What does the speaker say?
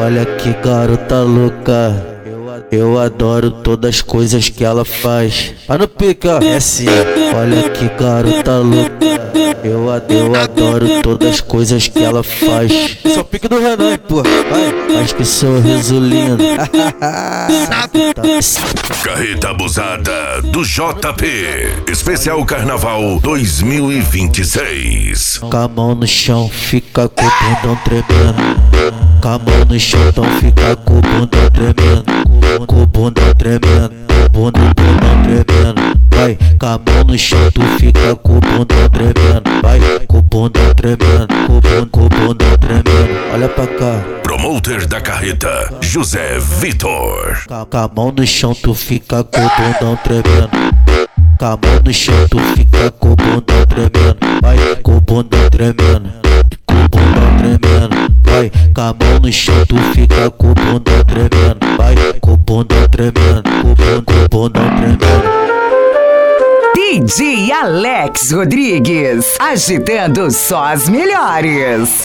Olha que garota louca. Eu adoro todas as coisas que ela faz. Ah, no pica, é sim. Olha que garota louca. Eu adoro todas as coisas que ela faz. Esse é o pique do Renan, pô. Vai. Mas que sorriso lindo. Carreta Abusada do JP. Especial Carnaval 2026. Com a mão no chão, fica com o bundão tremendo. Com a mão no chão, então fica com o bundão tremendo. Com o bundão tremendo, bundão tremendo. Vai, com a mão no chão, tu fica com o bundão tremendo. Vai, com o bundão tremendo, com o bundão tremendo. Olha pra cá. Promoter da carreta, José Vitor. Com a mão no chão, tu fica com o bundão tremendo. Com a mão no chão, tu fica com o bundão tremendo. Vai, com o bundão tremendo, com o bundão tremendo. Vai, com a mão no chão, tu fica com o bundão tremendo. Vai, com o bundão tremendo, com o bundão tremendo. DJ Alex Rodrigues, agitando só as melhores.